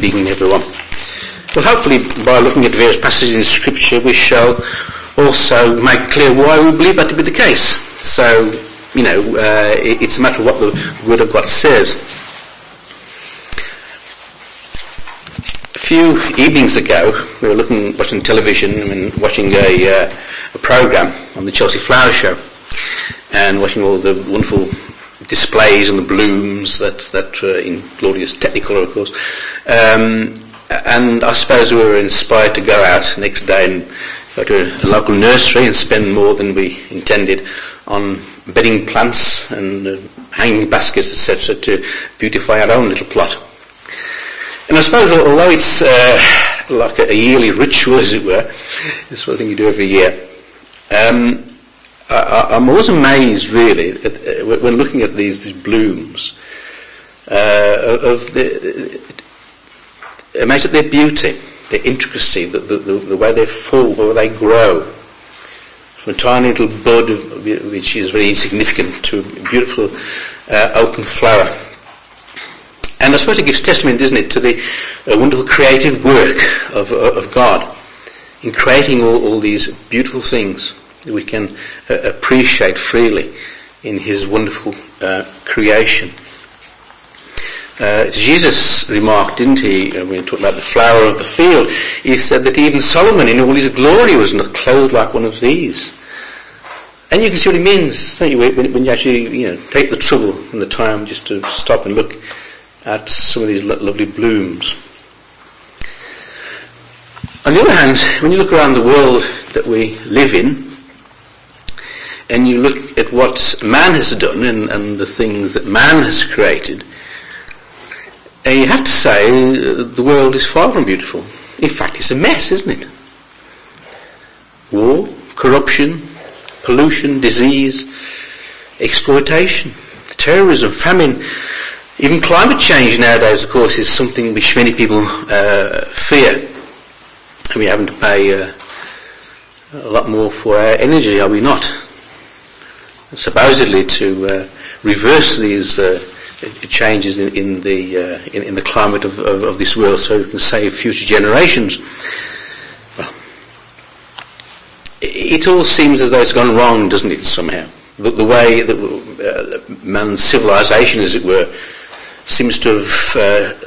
evening, everyone. Well, hopefully by looking at various passages in Scripture we shall also make clear why we believe that to be the case. So, it's a matter of what the Word of God says. A few evenings ago we were watching television and watching a programme on the Chelsea Flower Show and watching all the wonderful displays and the blooms that in glorious Technicolor, of course. And I suppose we were inspired to go out the next day and go to a local nursery and spend more than we intended on bedding plants and hanging baskets, etc., to beautify our own little plot. And I suppose, although it's like a yearly ritual, as it were, the sort of thing you do every year, I'm always amazed, really, when looking at these blooms, amazed at their beauty, their intricacy, the way they fall, the way they grow, from a tiny little bud, which is very insignificant, to a beautiful open flower. And I suppose it gives testament, doesn't it, to the wonderful creative work of God in creating all these beautiful things that we can appreciate freely in his wonderful creation. Jesus remarked, didn't he, when he talked about the flower of the field, he said that even Solomon in all his glory was not clothed like one of these. And you can see what he means, don't you, when you actually take the trouble and the time just to stop and look at some of these lovely blooms. On the other hand, when you look around the world that we live in, and you look at what man has done and the things that man has created, and you have to say the world is far from beautiful. In fact, it's a mess, isn't it? War, corruption, pollution, disease, exploitation, terrorism, famine, even climate change nowadays, of course, is something which many people fear. And we're having to pay a lot more for our energy, are we not? Supposedly to reverse these changes in the climate of this world, so we can save future generations. Well, it all seems as though it's gone wrong, doesn't it? Somehow, the way that man's civilization, as it were, seems to have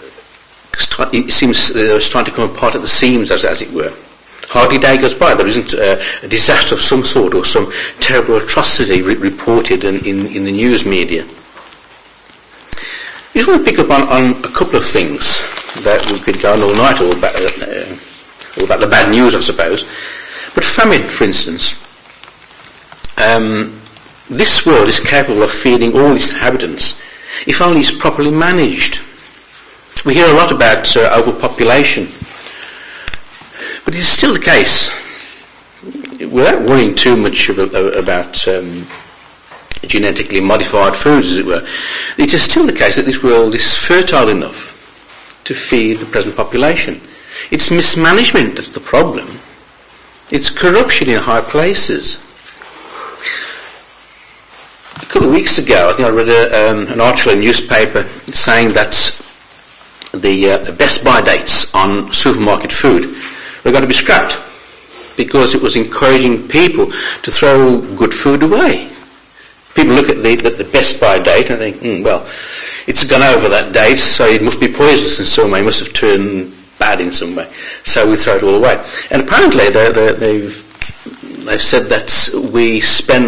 starting to come apart at the seams, as it were. Hardly a day goes by there isn't a disaster of some sort or some terrible atrocity reported in the news media. I just want to pick up on a couple of things that we could go on all night all about the bad news, I suppose. But famine, for instance. This world is capable of feeding all its inhabitants if only it's properly managed. We hear a lot about overpopulation. But it's still the case, without worrying too much about genetically modified foods, as it were, it is still the case that this world is fertile enough to feed the present population. It's mismanagement that's the problem. It's corruption in high places. A couple of weeks ago, I think I read an article in a newspaper saying that the best buy dates on supermarket food were going to be scrapped because it was encouraging people to throw good food away. People look at the best by date and think, well, it's gone over that date, so it must be poisonous in some way, it must have turned bad in some way, so we throw it all away. And apparently they've said that we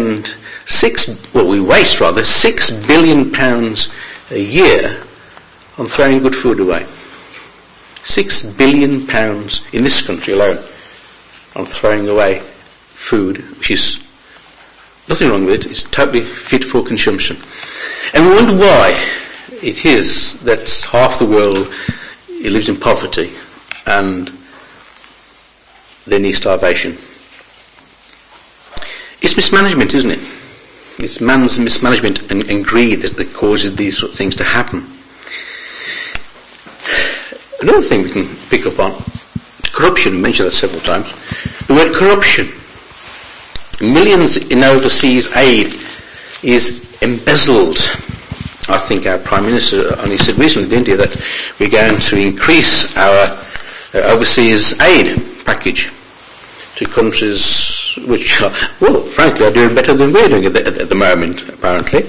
waste £6 billion a year on throwing good food away. £6 billion in this country alone on throwing away food, which is nothing wrong with it, it's totally fit for consumption. And we wonder why it is that half the world lives in poverty and they need starvation. It's mismanagement, isn't it? It's man's mismanagement and greed that causes these sort of things to happen. Another thing we can pick up on, corruption, we mentioned that several times. The word corruption. Millions in overseas aid is embezzled I think our Prime Minister only said recently, didn't he, that we're going to increase our overseas aid package to countries which are, well, frankly, are doing better than we're doing at the moment, apparently.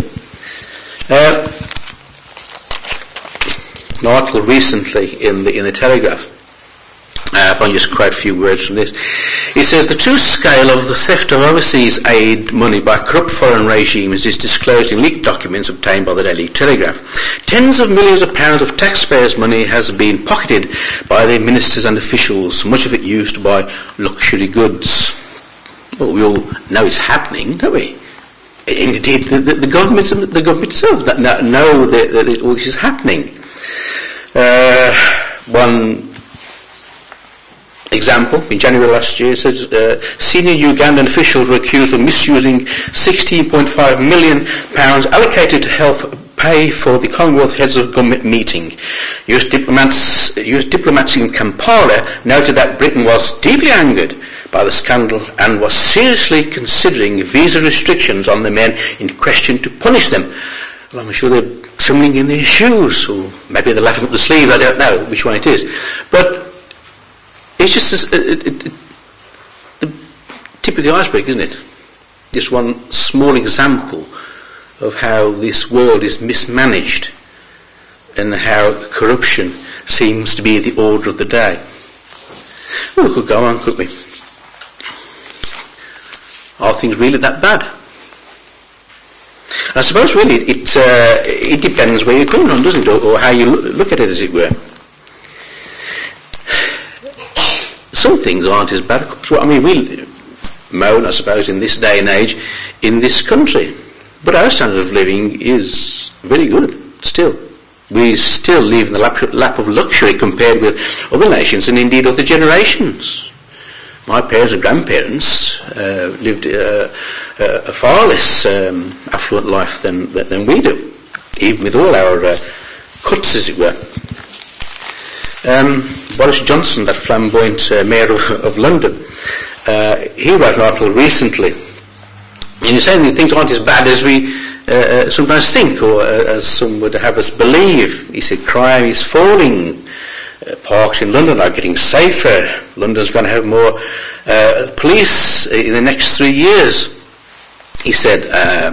An article recently in the Telegraph, if I can just quote a few words from this. It says, the true scale of the theft of overseas aid money by corrupt foreign regimes is disclosed in leaked documents obtained by the Daily Telegraph. Tens of millions of pounds of taxpayers' money has been pocketed by their ministers and officials, much of it used to buy luxury goods. Well, we all know it's happening, don't we? Indeed, the government itself know that all this is happening. One example, in January last year, says senior Ugandan officials were accused of misusing £16.5 million allocated to help pay for the Commonwealth Heads of Government meeting. US diplomats in Kampala noted that Britain was deeply angered by the scandal and was seriously considering visa restrictions on the men in question to punish them. Well, I'm sure they're trembling in their shoes, or maybe they're laughing up the sleeve, I don't know which one it is. But it's just the tip of the iceberg, isn't it? Just one small example of how this world is mismanaged and how corruption seems to be the order of the day. Well, we could go on, couldn't we? Are things really that bad? I suppose really it depends where you're coming from, doesn't it, or how you look at it, as it were. Some things aren't as bad. I mean, we moan, I suppose, in this day and age in this country, but our standard of living is very good still. We still live in the lap of luxury compared with other nations and indeed other generations. My parents and grandparents lived a far less affluent life than we do, even with all our cuts, as it were. Boris Johnson, that flamboyant mayor of London, he wrote an article recently, and he's saying that things aren't as bad as we sometimes think, or as some would have us believe. He said crime is falling. Parks in London are getting safer. London's going to have more police in the next 3 years. He said,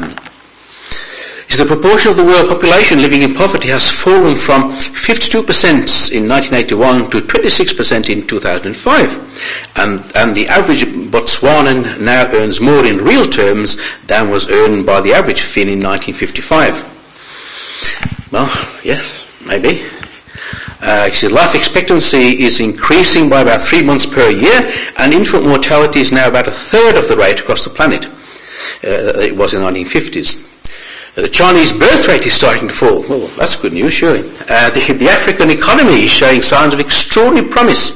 the proportion of the world population living in poverty has fallen from 52% in 1981 to 26% in 2005. And the average Botswanan now earns more in real terms than was earned by the average Finn in 1955. Well, yes, maybe. He said life expectancy is increasing by about 3 months per year, and infant mortality is now about a third of the rate across the planet. It was in the 1950s. The Chinese birth rate is starting to fall. Well, that's good news, surely. The African economy is showing signs of extraordinary promise.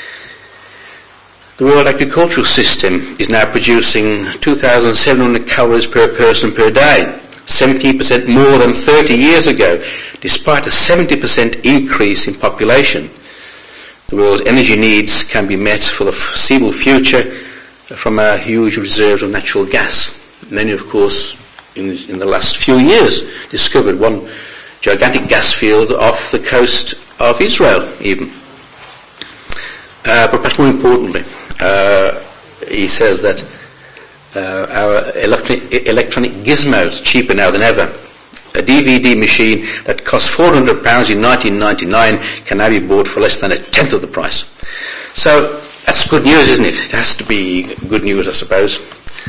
The World Agricultural System is now producing 2,700 calories per person per day, 17% more than 30 years ago, despite a 70% increase in population. The world's energy needs can be met for the foreseeable future from our huge reserves of natural gas. Many, of course, in the last few years, discovered one gigantic gas field off the coast of Israel, even. But perhaps more importantly, he says that our electronic gizmos are cheaper now than ever. A DVD machine that cost £400 in 1999 can now be bought for less than a tenth of the price. So that's good news, isn't it? It has to be good news, I suppose.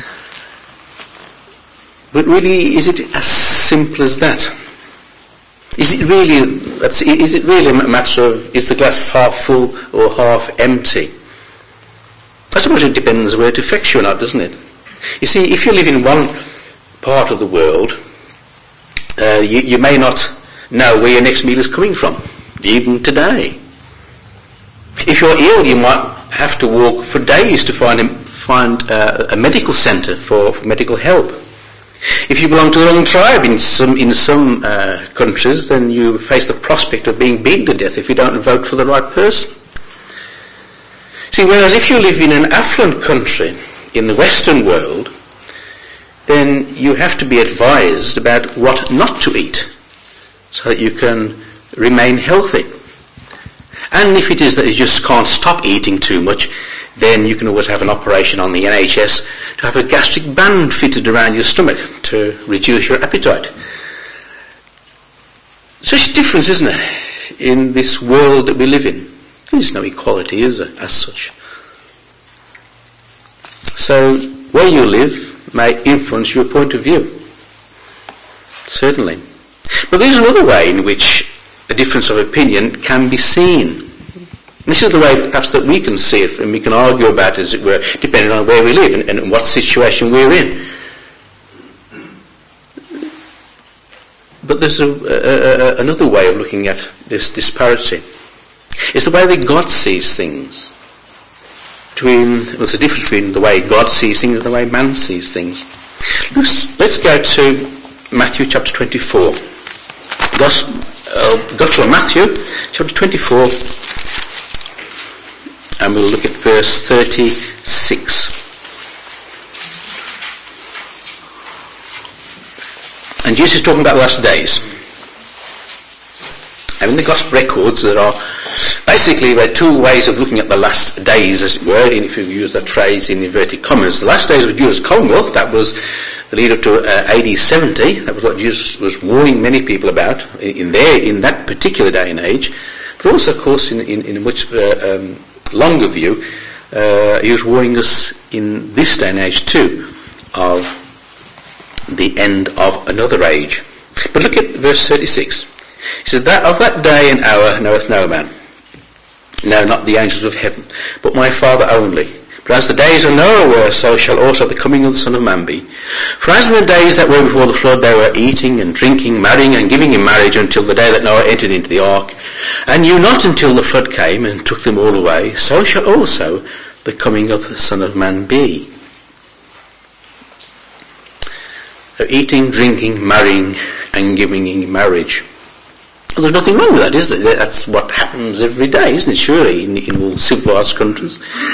But really, is it as simple as that? Is it really a matter of, is the glass half full or half empty? I suppose it depends where it affects you or not, doesn't it? You see, if you live in one part of the world, you may not know where your next meal is coming from, even today. If you're ill, you might have to walk for days to find a medical centre for medical help. If you belong to the wrong tribe in some countries, then you face the prospect of being beaten to death if you don't vote for the right person. See, whereas if you live in an affluent country in the Western world, then you have to be advised about what not to eat so that you can remain healthy. And if it is that you just can't stop eating too much, then you can always have an operation on the NHS to have a gastric band fitted around your stomach to reduce your appetite. Such a difference, isn't it, in this world that we live in? There's no equality, is there, as such? So, where you live may influence your point of view. Certainly. But there's another way in which a difference of opinion can be seen. This is the way perhaps that we can see it, and we can argue about it, as it were, depending on where we live and what situation we're in. But there's another way of looking at this disparity. It's the way that God sees things. There's a difference between the way God sees things and the way man sees things. Let's go to Matthew chapter 24. Gospel of Matthew chapter 24, and we'll look at verse 36. And Jesus is talking about the last days. And in the Gospel records there are basically two ways of looking at the last days, as it were, and if you use that phrase in inverted commas. The last days of Judas Commonwealth, that was the lead up to AD 70, that was what Jesus was warning many people about in that particular day and age. But also, of course, in a much longer view, he was warning us in this day and age too of the end of another age. But look at verse 36. He said, "That of that day and hour knoweth no man, no, not the angels of heaven, but my Father only. But as the days of Noah were, so shall also the coming of the Son of Man be. For as in the days that were before the flood, they were eating and drinking, marrying and giving in marriage, until the day that Noah entered into the ark, and knew not until the flood came and took them all away, so shall also the coming of the Son of Man be." So eating, drinking, marrying and giving in marriage. Well, there's nothing wrong with that, is there? That's what happens every day, isn't it? Surely, in all civilized countries.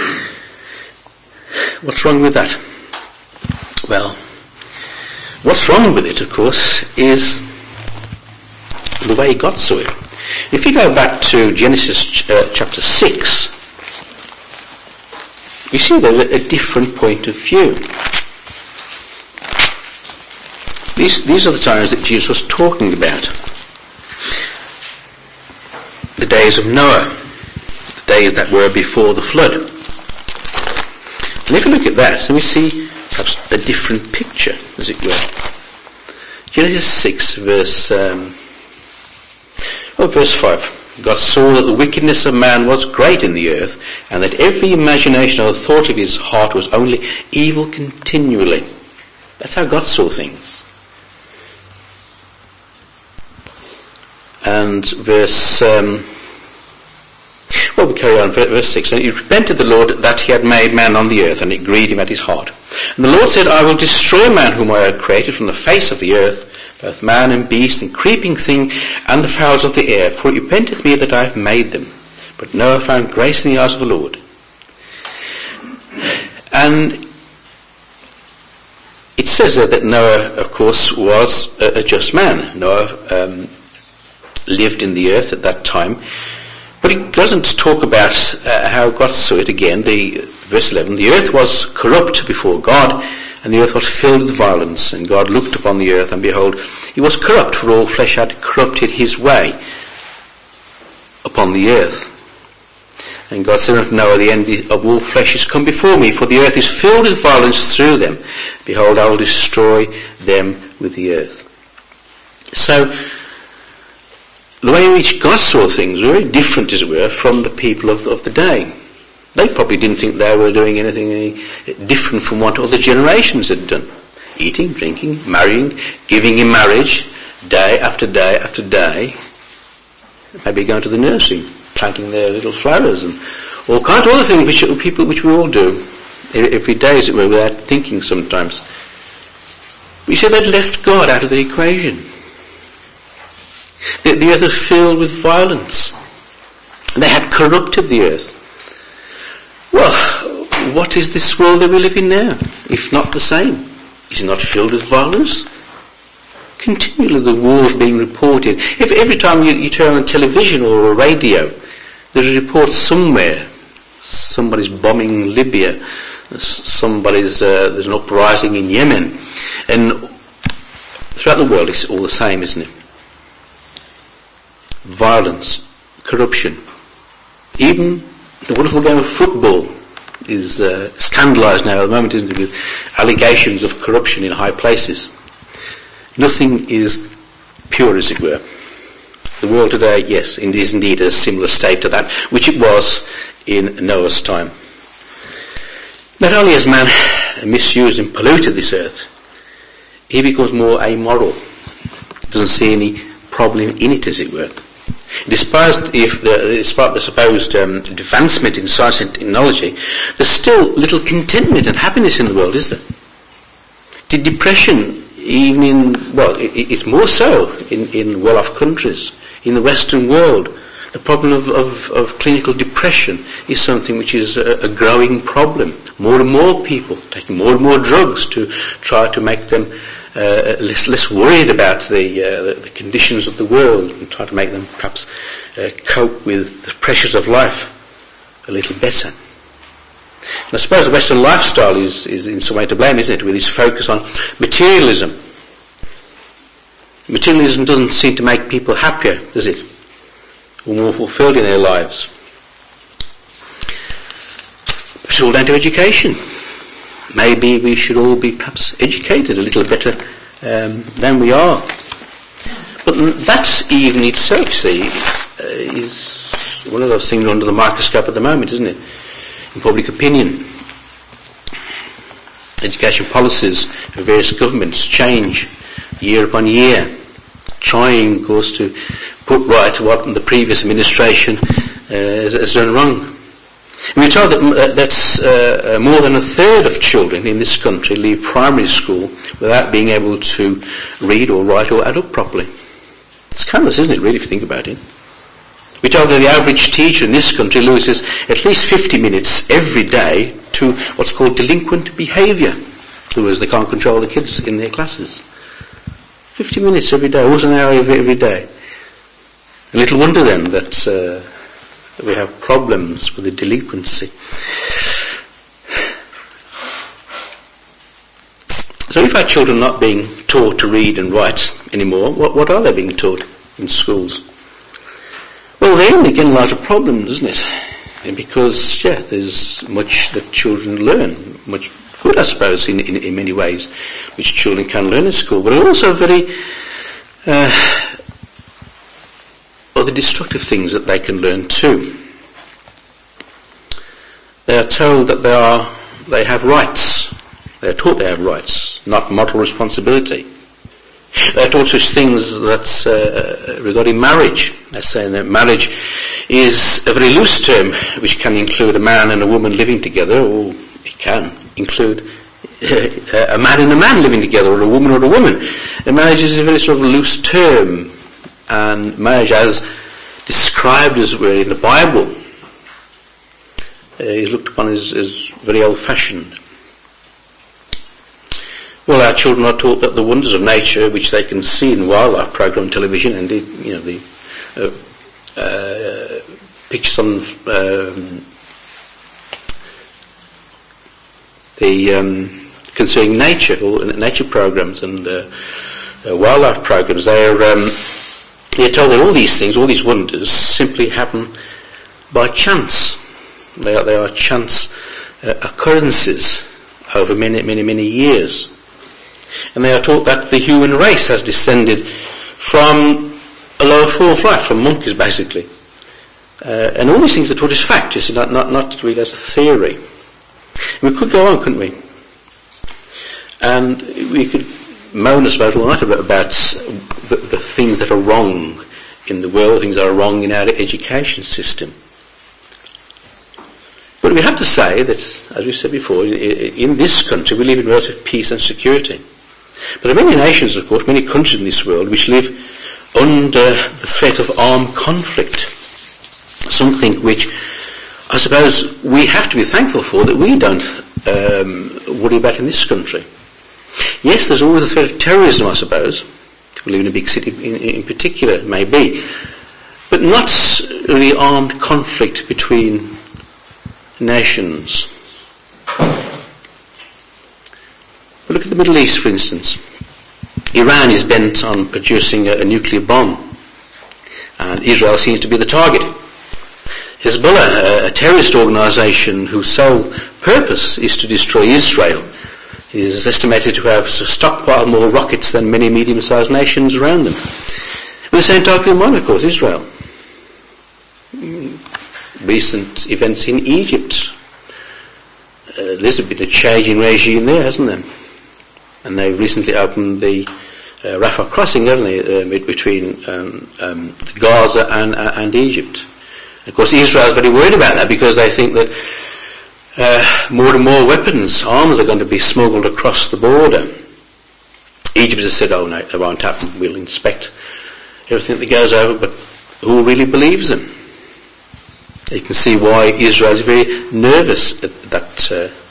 What's wrong with that? Well, what's wrong with it, of course, is the way God saw it. If you go back to Genesis chapter 6, you see there's a different point of view. These are the times that Jesus was talking about. The days of Noah, the days that were before the flood. And if you look at that, so we see perhaps a different picture, as it were. Genesis 6, verse 5. God saw that the wickedness of man was great in the earth, and that every imagination or thought of his heart was only evil continually. That's how God saw things. And we carry on, verse 6. "And he repented the Lord that he had made man on the earth, and it grieved him at his heart. And the Lord said, I will destroy man whom I had created from the face of the earth, both man and beast, and creeping thing, and the fowls of the air, for it repenteth me that I have made them. But Noah found grace in the eyes of the Lord." And it says that Noah, of course, was a just man. Noah lived in the earth at that time. But it doesn't talk about how God saw it again. Verse 11, "The earth was corrupt before God, and the earth was filled with violence. And God looked upon the earth, and behold, it was corrupt, for all flesh had corrupted his way upon the earth. And God said unto Noah, The end of all flesh is come before me, for the earth is filled with violence through them. Behold, I will destroy them with the earth." So, the way in which God saw things were very different, as it were, from the people of the day. They probably didn't think they were doing anything different from what other generations had done. Eating, drinking, marrying, giving in marriage, day after day after day. Maybe going to the nursery, planting their little flowers, and all kinds of other things which we all do every day, as it were, without thinking sometimes. We said they'd left God out of the equation. The earth was filled with violence. They had corrupted the earth. Well, what is this world that we live in now, if not the same? Is it not filled with violence? Continually the wars being reported. If every time you turn on television or a radio, there's a report somewhere. Somebody's bombing Libya. There's an uprising in Yemen. And throughout the world it's all the same, isn't it? Violence, corruption. Even the wonderful game of football is scandalised now at the moment, isn't it, with allegations of corruption in high places. Nothing is pure, as it were. The world today, yes, is indeed a similar state to that which it was in Noah's time. Not only has man misused and polluted this earth, he becomes more amoral. Doesn't see any problem in it, as it were. Despite the supposed advancement in science and technology, there's still little contentment and happiness in the world, is there? Depression, even it's more so in well-off countries. In the Western world, the problem of clinical depression is something which is a growing problem. More and more people taking more and more drugs to try to make them less worried about the conditions of the world and try to make them perhaps cope with the pressures of life a little better. And I suppose the Western lifestyle is in some way to blame, isn't it, with its focus on materialism. Materialism doesn't seem to make people happier, does it? Or more fulfilled in their lives. It's all down to education. Maybe we should all be perhaps educated a little better than we are. But that even itself, see, is one of those things under the microscope at the moment, isn't it? In public opinion. Education policies of various governments change year upon year, trying, of course, to put right what the previous administration has done wrong. We're told that more than a third of children in this country leave primary school without being able to read or write or add up properly. It's scandalous, isn't it, really, if you think about it? We're told that the average teacher in this country loses at least 50 minutes every day to what's called delinquent behaviour. In other words, they can't control the kids in their classes. 50 minutes every day, almost an hour every day. A little wonder then that we have problems with the delinquency. So if our children are not being taught to read and write anymore, what are they being taught in schools? Well, they only get larger problems, isn't it? Because, there's much that children learn, much good, I suppose, in many ways, which children can learn in school, but also very other destructive things that they can learn too. They are told that they have rights. They are taught they have rights, not moral responsibility. They are taught such things that regarding marriage. They're saying that marriage is a very loose term which can include a man and a woman living together, or it can include a man and a man living together, or a woman or a woman. And marriage is a very sort of loose term, and marriage as described as it were in the Bible is looked upon as very old-fashioned. Well, our children are taught that the wonders of nature, which they can see in wildlife program television, and the pictures on concerning nature, or nature programs and wildlife programs, they're told that all these things, all these wonders, simply happen by chance. They are chance occurrences over many, many, many years. And they are taught that the human race has descended from a lower form of life, from monkeys basically. And all these things are taught as fact, you see, not really as a theory. And we could go on, couldn't we? And we could moan, I suppose, all night about the things that are wrong in the world, things that are wrong in our education system. But we have to say that, as we said before, in this country we live in relative peace and security. But there are many nations, of course, many countries in this world which live under the threat of armed conflict. Something which I suppose we have to be thankful for that we don't worry about in this country. Yes, there's always the threat of terrorism, I suppose, We live in a big city in particular, maybe. But not really armed conflict between nations. But look at the Middle East, for instance. Iran is bent on producing a nuclear bomb, and Israel seems to be the target. Hezbollah, a terrorist organisation whose sole purpose is to destroy Israel, is estimated to have stockpiled more rockets than many medium-sized nations around them. With the same token in mind, of course, Israel. Recent events in Egypt. There's been a change in regime there, hasn't there? And they've recently opened the Rafah crossing, haven't they, between Gaza and Egypt. Of course, Israel is very worried about that because they think that more and more weapons, arms are going to be smuggled across the border. Egypt has said, oh no, it won't happen, we'll inspect everything that goes over, but who really believes them? You can see why Israel is very nervous at that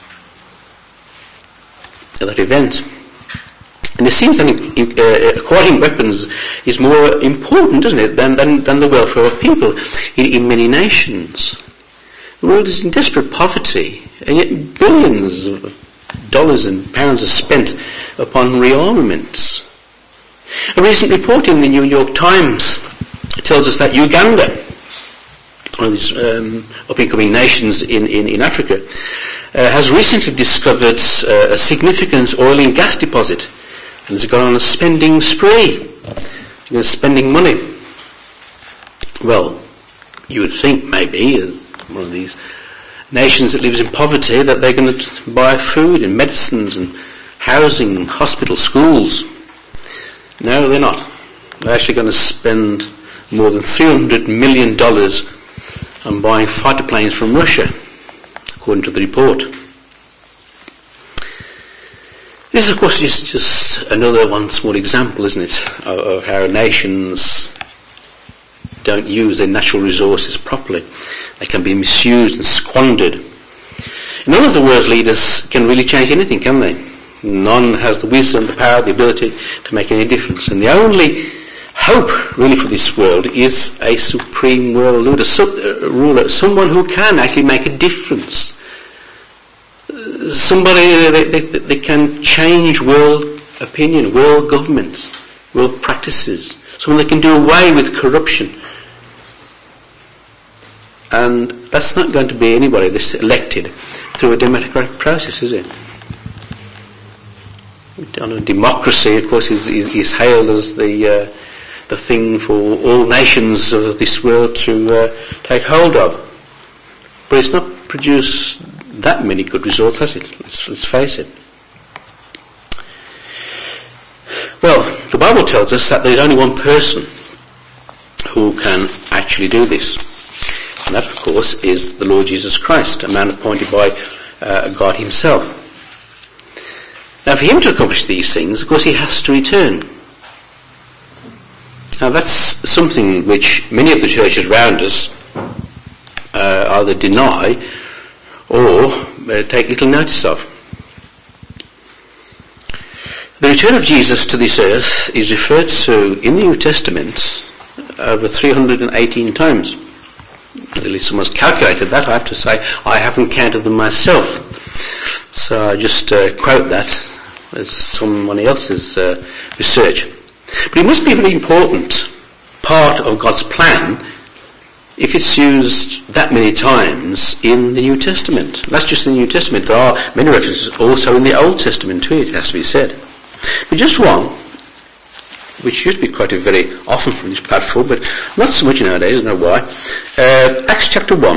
event. And it seems that acquiring weapons is more important, doesn't it, than the welfare of people in many nations. The world is in desperate poverty, and yet billions of dollars and pounds are spent upon rearmaments. A recent report in the New York Times tells us that Uganda, one of these up-and-coming nations in Africa, has recently discovered a significant oil and gas deposit, and has gone on a spending spree, spending money. Well, you would think maybe, as one of these nations that lives in poverty, that they're going to buy food and medicines and housing, hospitals, schools. No, they're not. They're actually going to spend more than $300 million on buying fighter planes from Russia, according to the report. This, of course, is just another one small example, isn't it, of how nations don't use their natural resources properly. They can be misused and squandered. None of the world's leaders can really change anything, can they? None has the wisdom, the power, the ability to make any difference. And the only hope, really, for this world is a supreme world ruler, someone who can actually make a difference. Somebody that can change world opinion, world governments, world practices. Someone that can do away with corruption. And that's not going to be anybody that's elected through a democratic process, is it? Democracy, of course, is hailed as the thing for all nations of this world to take hold of. But it's not produced that many good results, has it? Let's face it. Well, the Bible tells us that there's only one person who can actually do this. And that, of course, is the Lord Jesus Christ, a man appointed by God himself. Now, for him to accomplish these things, of course, he has to return. Now, that's something which many of the churches around us either deny or take little notice of. The return of Jesus to this earth is referred to in the New Testament over 318 times. At least someone's calculated that. I have to say I haven't counted them myself. So I just quote that as someone else's research. But it must be a very important part of God's plan if it's used that many times in the New Testament. That's just in the New Testament. There are many references also in the Old Testament too, it has to be said. But just one, which used to be quoted very often from this platform, but not so much nowadays, I don't know why. Acts chapter 1.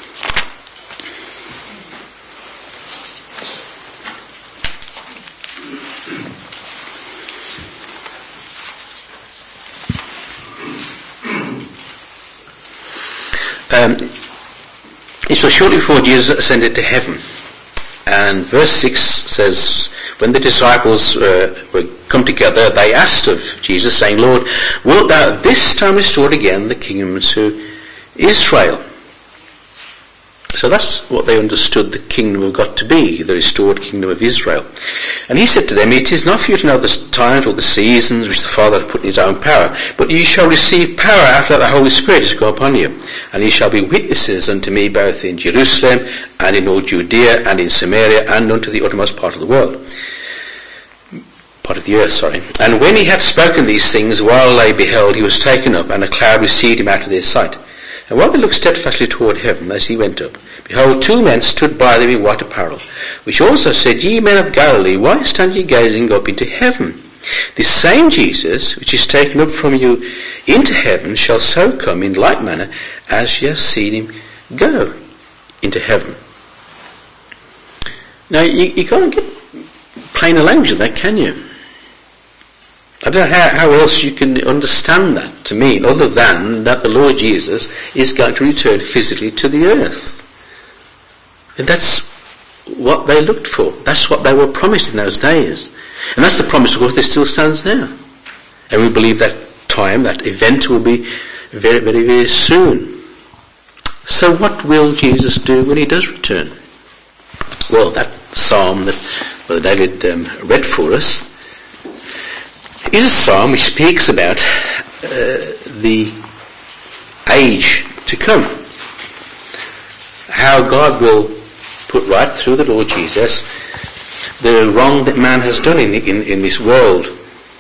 It was shortly before Jesus ascended to heaven. And verse 6 says, when the disciples were come together, they asked of Jesus, saying, Lord, wilt thou this time restore again the kingdom to Israel? So that's what they understood the kingdom of God to be, the restored kingdom of Israel. And he said to them, "It is not for you to know the times or the seasons which the Father hath put in his own power, but ye shall receive power after that the Holy Spirit is come upon you. And ye shall be witnesses unto me both in Jerusalem and in all Judea and in Samaria and unto the uttermost part of the world." Part of the earth, sorry. And when he had spoken these things, while they beheld, he was taken up, and a cloud received him out of their sight. And while they looked steadfastly toward heaven as he went up, behold, two men stood by them in white apparel, which also said, "Ye men of Galilee, why stand ye gazing up into heaven? This same Jesus, which is taken up from you into heaven, shall so come in like manner as ye have seen him go into heaven." Now, you can't get plainer language than that, can you? I don't know how else you can understand that to mean, other than that the Lord Jesus is going to return physically to the earth. And that's what they looked for. That's what they were promised in those days. And that's the promise, of course, that still stands now. And we believe that time, that event will be very, very, very soon. So what will Jesus do when he does return? Well, that psalm that Brother David read for us is a psalm which speaks about the age to come. How God will put right through the Lord Jesus the wrong that man has done in this world.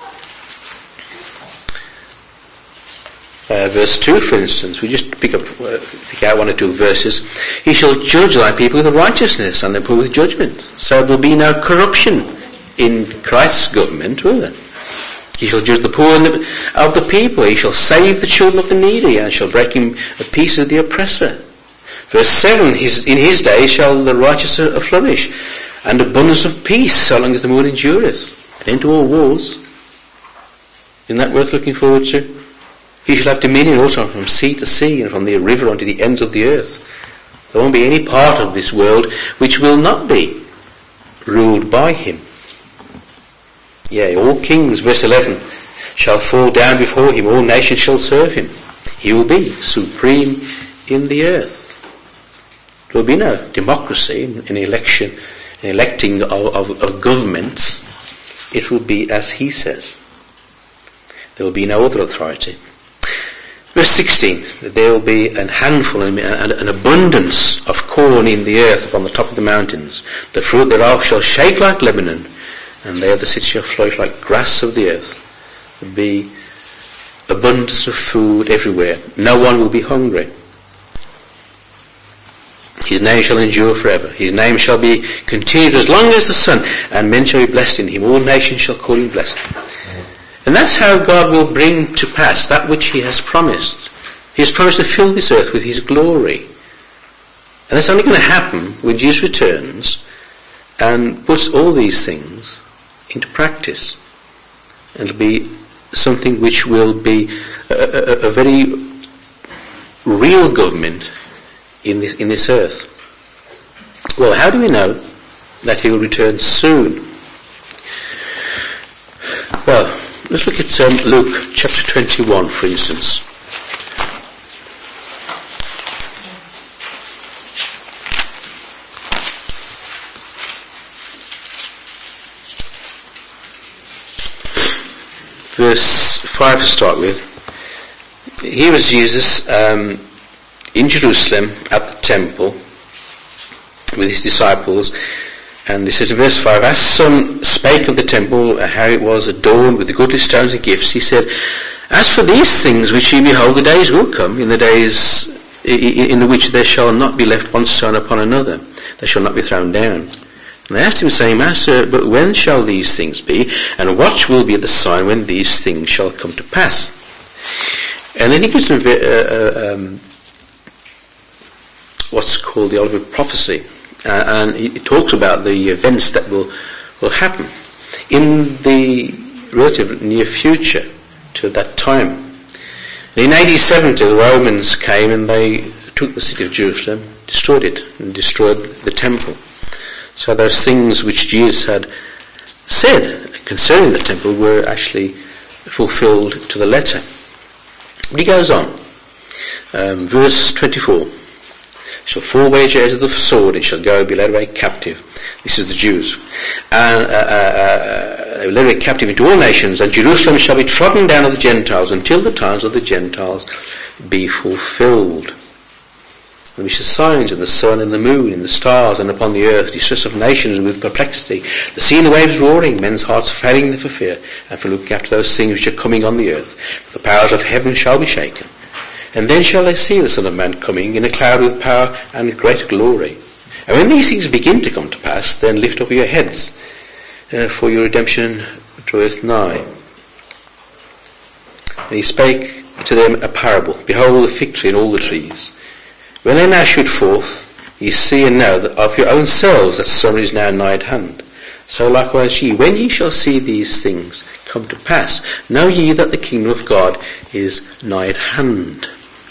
Verse 2, for instance, we just pick out one or two verses. "He shall judge thy people with righteousness and the poor with judgment." So there'll be no corruption in Christ's government, will there? He shall judge the poor of the people. He shall save the children of the needy, and shall break in pieces the oppressor. Verse 7, "In his days shall the righteous flourish, and abundance of peace, so long as the moon endureth. An end to all wars." Isn't that worth looking forward to? "He shall have dominion also from sea to sea, and from the river unto the ends of the earth." There won't be any part of this world which will not be ruled by him. Yea, all kings, verse 11, shall fall down before him, all nations shall serve him. He will be supreme in the earth. There will be no democracy in electing of governments. It will be as he says. There will be no other authority. Verse 16, there will be an handful and an abundance of corn in the earth upon the top of the mountains. The fruit thereof shall shake like Lebanon, and they of the city shall flourish like grass of the earth. There will be abundance of food everywhere. No one will be hungry. His name shall endure forever. His name shall be continued as long as the sun, and men shall be blessed in him. All nations shall call him blessed. And that's how God will bring to pass that which he has promised. He has promised to fill this earth with his glory. And that's only going to happen when Jesus returns and puts all these things into practice. And it'll be something which will be a very real government in this earth. Well, how do we know that he will return soon? Well, let's look at Luke chapter 21, for instance. Verse 5 to start with. Here was Jesus in Jerusalem at the temple with his disciples, and it says in verse 5, as some spake of the temple, how it was adorned with the goodly stones and gifts, he said, as for these things which ye behold, the days will come, in the days in the which there shall not be left one stone upon another, they shall not be thrown down. And they asked him, saying, Master, but when shall these things be, and what will be the sign when these things shall come to pass? And then he gives them what's called the Olivet prophecy, and he talks about the events that will happen in the relative near future to that time. And in AD 70, the Romans came and they took the city of Jerusalem, destroyed it, and destroyed the temple. So those things which Jesus had said concerning the temple were actually fulfilled to the letter. But he goes on. Verse 24. shall fall by the edge of the sword, and shall go be led away captive. This is the Jews. And they will led away captive into all nations, and Jerusalem shall be trodden down of the Gentiles until the times of the Gentiles be fulfilled. And we shall signs in the sun and the moon, in the stars and upon the earth, distress of nations with perplexity, the sea and the waves roaring, men's hearts failing for fear, and for looking after those things which are coming on the earth. For the powers of heaven shall be shaken. And then shall they see the Son of Man coming in a cloud with power and great glory. And when these things begin to come to pass, then lift up your heads, for your redemption draweth nigh. And he spake to them a parable. Behold the fig tree and all the trees. When they now shoot forth, ye see and know that of your own selves that summer is now nigh at hand. So likewise ye, when ye shall see these things come to pass, know ye that the kingdom of God is nigh at hand.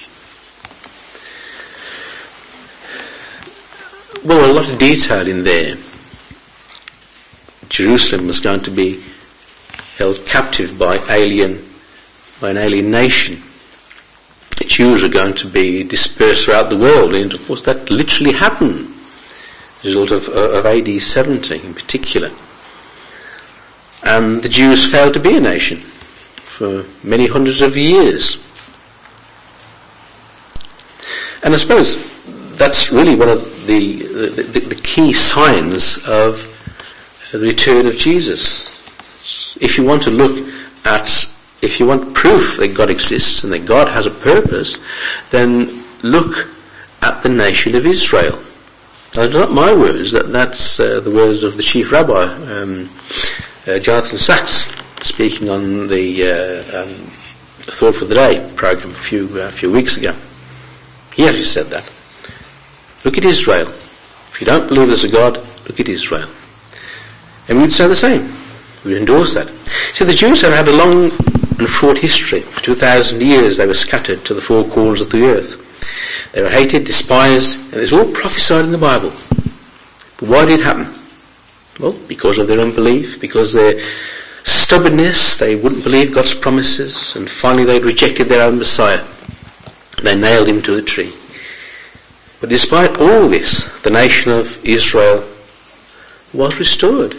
Well, a lot of detail in there. Jerusalem was going to be held captive by an alien nation. The Jews are going to be dispersed throughout the world, and of course that literally happened as a result of AD 70 in particular. And the Jews failed to be a nation for many hundreds of years. And I suppose that's really one of the key signs of the return of Jesus. If you want to look at, if you want proof that God exists and that God has a purpose, then look at the nation of Israel. Now, not my words, that's the words of the chief rabbi, Jonathan Sachs, speaking on the Thought for the Day program a few weeks ago. He actually said that. Look at Israel. If you don't believe there's a God, look at Israel. And we would say the same. We would endorse that. So the Jews have had a long and fraught history. For 2,000 years they were scattered to the four corners of the earth. They were hated, despised, and it's all prophesied in the Bible. But why did it happen? Well, because of their unbelief, because their stubbornness, they wouldn't believe God's promises, and finally they rejected their own Messiah. They nailed him to the tree. But despite all this, the nation of Israel was restored.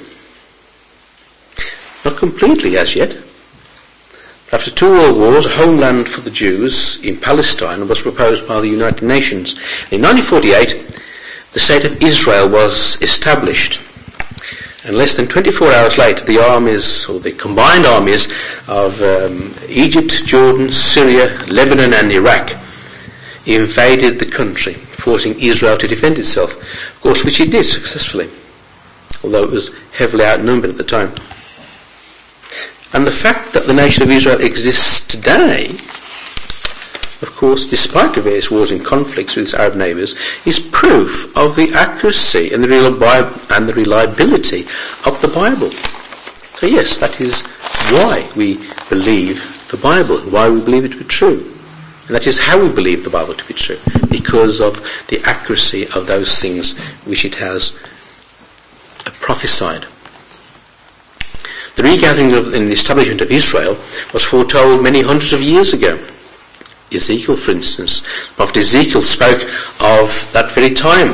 Not completely as yet. After 2 world wars, a homeland for the Jews in Palestine was proposed by the United Nations. In 1948, the state of Israel was established. And less than 24 hours later, the armies, or the combined armies of Egypt, Jordan, Syria, Lebanon and Iraq invaded the country, forcing Israel to defend itself. Of course, which it did successfully, although it was heavily outnumbered at the time. And the fact that the nation of Israel exists today, of course, despite the various wars and conflicts with its Arab neighbours, is proof of the accuracy and the reliability of the Bible. So yes, that is why we believe the Bible, why we believe it to be true. And that is how we believe the Bible to be true, because of the accuracy of those things which it has prophesied. The regathering and the establishment of Israel was foretold many hundreds of years ago. Ezekiel, for instance, the prophet Ezekiel spoke of that very time.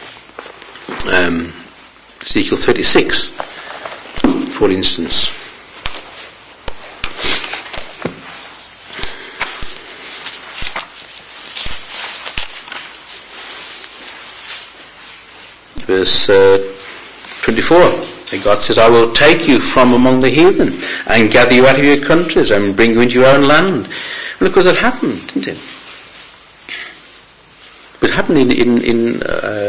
Ezekiel 36, for instance. Verse 24. And God says, I will take you from among the heathen and gather you out of your countries and bring you into your own land. And of course that happened, didn't it? But it happened in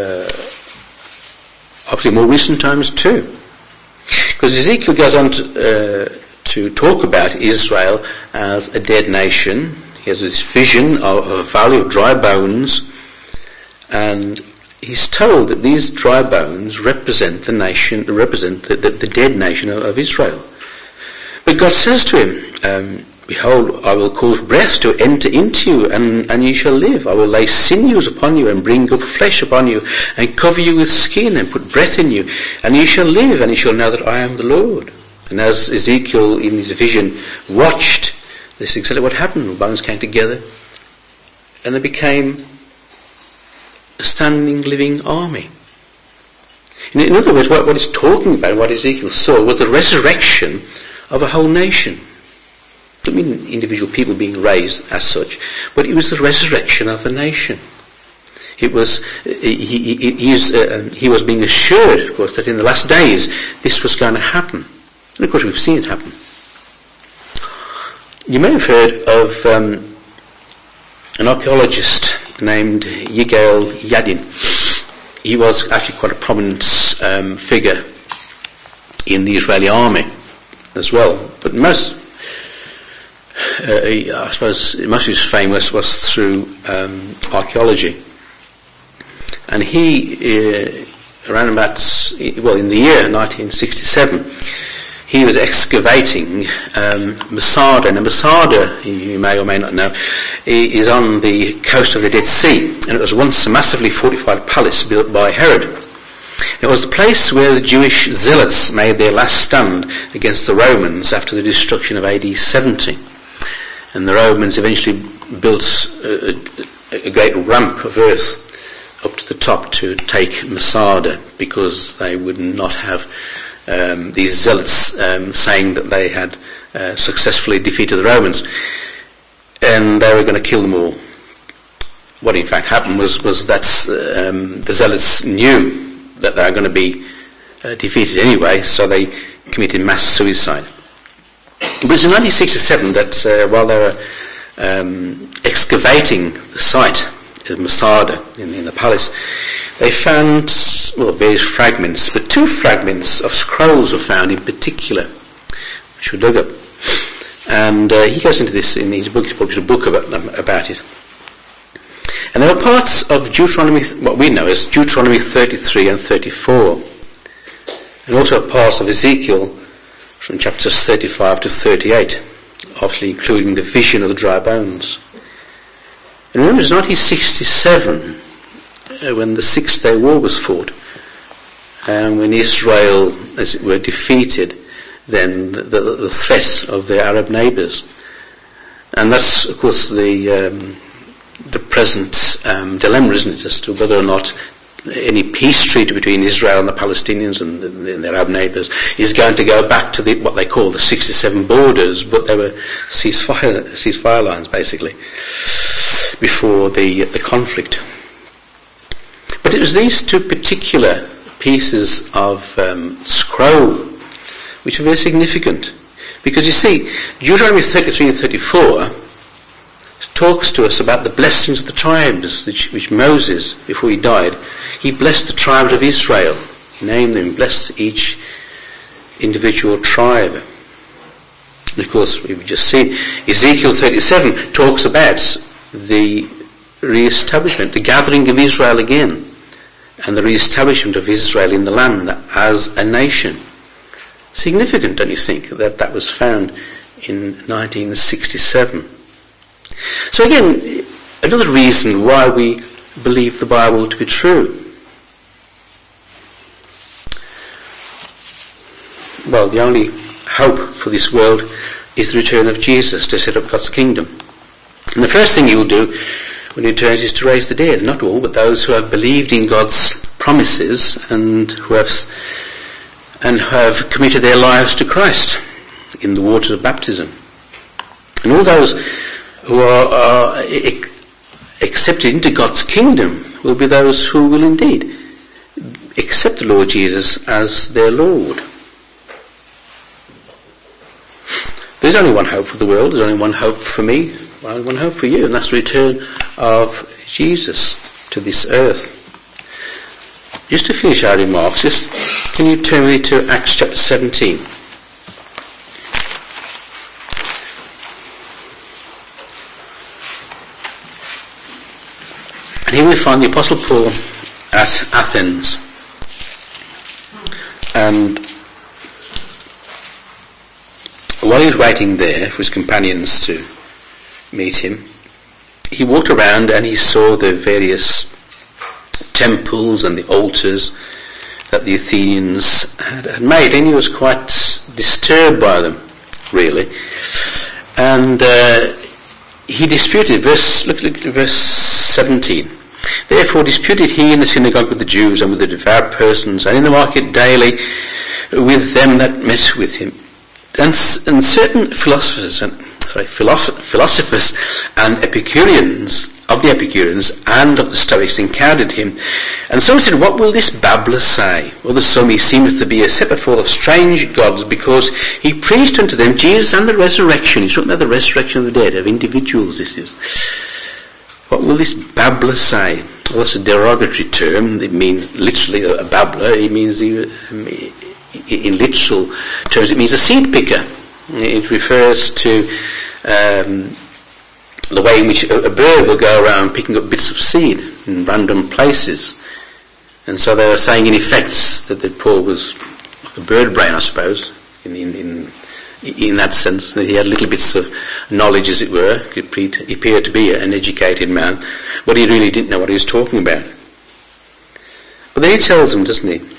obviously more recent times too. Because Ezekiel goes on to talk about Israel as a dead nation. He has this vision of a valley of dry bones, and he's told that these dry bones represent the dead nation of Israel. But God says to him, behold, I will cause breath to enter into you, and you shall live. I will lay sinews upon you, and bring up flesh upon you, and cover you with skin, and put breath in you, and you shall live, and you shall know that I am the Lord. And as Ezekiel in his vision watched, this is exactly what happened. The bones came together, and they became a standing, living army. In other words, what it's talking about, what Ezekiel saw, was the resurrection of a whole nation. It doesn't mean individual people being raised as such, but it was the resurrection of a nation. It was he was being assured, of course, that in the last days this was going to happen. And of course we've seen it happen. You may have heard of an archaeologist named Yigael Yadin. He was actually quite a prominent figure in the Israeli army as well. But most of his fame was through archaeology. And he, around about, in the year 1967, he was excavating Masada. Now Masada, you may or may not know, is on the coast of the Dead Sea, and it was once a massively fortified palace built by Herod. It was the place where the Jewish zealots made their last stand against the Romans after the destruction of AD 70. And the Romans eventually built a great ramp of earth up to the top to take Masada, because they would not have these zealots saying that they had successfully defeated the Romans, and they were going to kill them all. What in fact happened was that the zealots knew that they were going to be defeated anyway, so they committed mass suicide. But it was in 1967 that while they were excavating the site of Masada in the palace, they found various fragments, but two fragments of scrolls were found in particular, which were dug up. And he goes into this in his book. He published a book about it. And there were parts of Deuteronomy, what we know as Deuteronomy 33 and 34, and also parts of Ezekiel from chapters 35 to 38, obviously including the vision of the dry bones. And remember, it's 1967 when the Six-Day War was fought, and when Israel, as it were, defeated then the threat of their Arab neighbours. And that's, of course, the present dilemma, isn't it, as to whether or not any peace treaty between Israel and the Palestinians and their Arab neighbours is going to go back to what they call the 67 borders, but they were ceasefire lines, basically, before the conflict. But it was these two particular pieces of scroll which are very significant, because you see, Deuteronomy 33 and 34 talks to us about the blessings of the tribes which Moses, before he died, he blessed the tribes of Israel. He named them, blessed each individual tribe. And of course, we've just seen Ezekiel 37 talks about the re-establishment, the gathering of Israel again, and the re-establishment of Israel in the land as a nation. Significant, don't you think, that was found in 1967. So again, another reason why we believe the Bible to be true. Well, the only hope for this world is the return of Jesus to set up God's kingdom. And the first thing he will do when he returns is to raise the dead. Not all, but those who have believed in God's promises and who have committed their lives to Christ in the waters of baptism. And all those who are accepted into God's kingdom will be those who will indeed accept the Lord Jesus as their Lord. There's only one hope for the world, there's only one hope for me, only one hope for you, and that's the return of Jesus to this earth. Just to finish our remarks, can you turn me to Acts chapter 17? And here we find the Apostle Paul at Athens. And while he was waiting there for his companions to meet him, he walked around and he saw the various temples and the altars that the Athenians had made, and he was quite disturbed by them, really. And he disputed. Look at verse 17. Therefore disputed he in the synagogue with the Jews and with the devout persons, and in the market daily with them that met with him. And certain philosophers and Epicureans, of the Epicureans and of the Stoics, encountered him. And some said, What will this babbler say? Others, some he seemeth to be a set before of strange gods, because he preached unto them Jesus and the resurrection. He's talking about the resurrection of the dead, of individuals this is. What will this babbler say? Well, that's a derogatory term. It means literally a babbler. It means, in literal terms, it means a seed picker. It refers to the way in which a bird will go around picking up bits of seed in random places. And so they were saying, in effect, that Paul was a bird brain, I suppose, in that sense, that he had little bits of knowledge, as it were. He appeared to be an educated man, but he really didn't know what he was talking about. But then he tells them, doesn't he?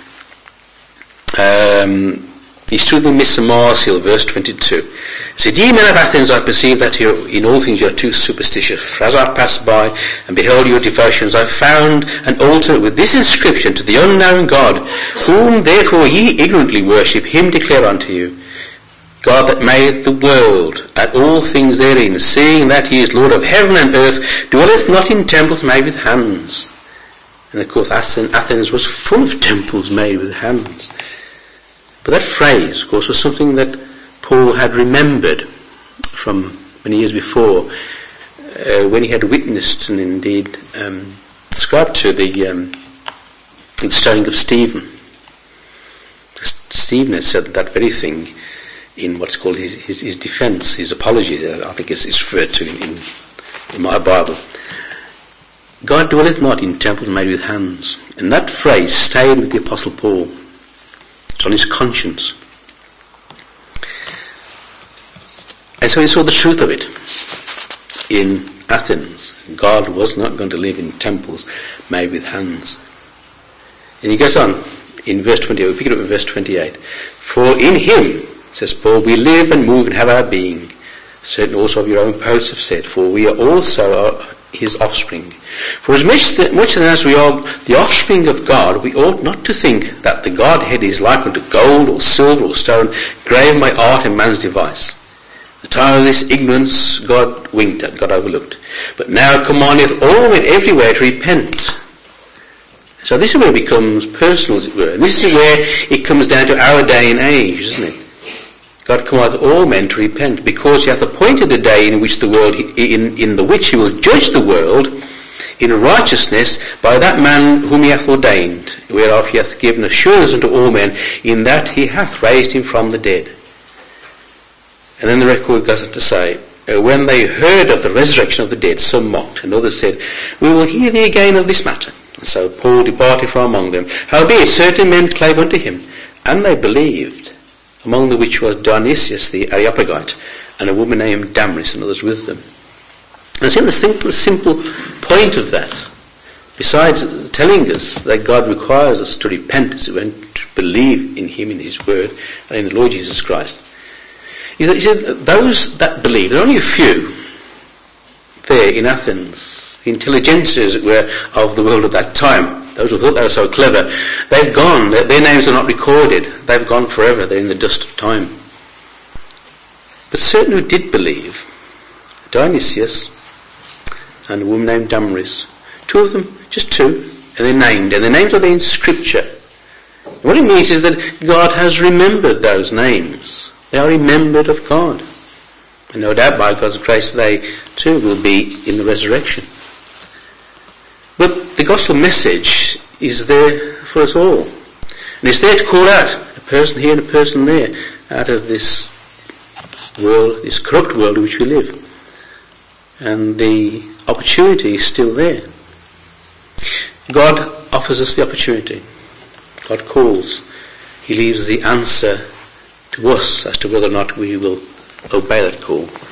He stood in the midst of Marsil, verse 22. He said, Ye men of Athens, I perceive that in all things you are too superstitious. For as I passed by and beheld your devotions, I found an altar with this inscription, To the unknown God, whom therefore ye ignorantly worship, him declare unto you, God that made the world and all things therein, seeing that he is Lord of heaven and earth, dwelleth not in temples made with hands. And of course Athens was full of temples made with hands. But that phrase, of course, was something that Paul had remembered from many years before, when he had witnessed and indeed described to the stoning of Stephen. Stephen had said that very thing in what's called his defence, his apology, I think is referred to in my Bible. God dwelleth not in temples made with hands. And that phrase stayed with the Apostle Paul. It's on his conscience. And so he saw the truth of it in Athens. God was not going to live in temples made with hands. And he goes on in verse 28, we pick it up in verse 28. For in him, says Paul, we live and move and have our being. Certain also of your own poets have said, for we are also his offspring. For as much as we are the offspring of God, we ought not to think that the Godhead is like unto gold or silver or stone, graven by art and man's device. The time of this ignorance God winked at, God overlooked. But now commandeth all men everywhere to repent. So this is where it becomes personal, as it were. And this is where it comes down to our day and age, isn't it? God commandeth all men to repent, because he hath appointed a day in which the world, in the which he will judge the world in righteousness by that man whom he hath ordained, whereof he hath given assurance unto all men, in that he hath raised him from the dead. And then the record goes on to say, when they heard of the resurrection of the dead, some mocked, and others said, We will hear thee again of this matter. And so Paul departed from among them. Howbeit certain men clave unto him, and they believed, among the which was Dionysius the Areopagite, and a woman named Damaris, and others with them. And see, the simple point of that, besides telling us that God requires us to repent, as we went to believe in him, in his word, and in the Lord Jesus Christ, is that he said those that believe, there are only a few there in Athens, the intelligentsia, as it were, of the world at that time, those who thought they were so clever, they've gone, their names are not recorded, they've gone forever, they're in the dust of time. But certain who did believe, Dionysius and a woman named Damaris, two of them, just two, and they're named, and the names are there in Scripture. And what it means is that God has remembered those names. They are remembered of God. And no doubt by God's grace they too will be in the resurrection. But the gospel message is there for us all. And it's there to call out a person here and a person there out of this world, this corrupt world in which we live. And the opportunity is still there. God offers us the opportunity. God calls. He leaves the answer to us as to whether or not we will obey that call.